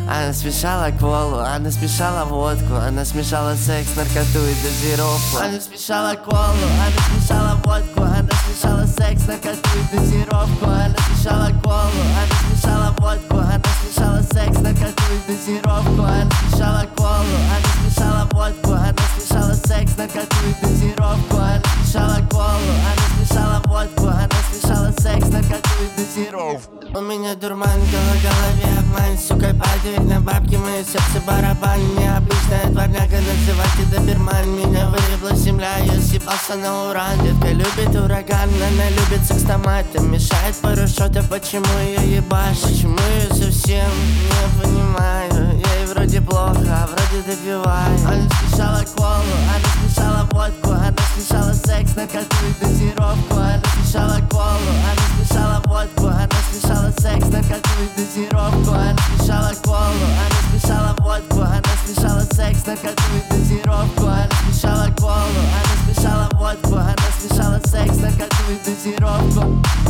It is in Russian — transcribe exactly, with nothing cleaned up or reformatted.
Она смешала колу, она смешала водку, она смешала секс, наркоту и дозировку. Она смешала колу, она смешала водку, она смешала секс, наркоту и дозировку. Она смешала колу, она смешала водку, она смешала секс, наркоту и дозировку. Она смешала колу, она смешала водку, она смешала секс, наркоту и дозировку. Она смешала колу, она смешала водку, она смешала секс, наркоту и дозировку. У меня дурман в голове, обман, сука, падает на бабки, мое сердце барабан. Необычная дворняга, называйте доберман. Меня выебла земля, я съебался на уран. Детка любит ураган, она любит секс томатом. Мешает пару шотов, почему ее ебашь? Почему ее совсем не понимаю? Ей вроде плохо, а вроде добиваю. Она смешала колу, она смешала водку, она смешала секс, наркоту и дозировку. Она смешала колу, она смешала водку, она смешала секс, наркоту и дозировку. Она смешала колу, она смешала водку, она смешала секс, наркоту и дозировку. Она смешала колу, она смешала водку, она смешала секс, наркоту и дозировку.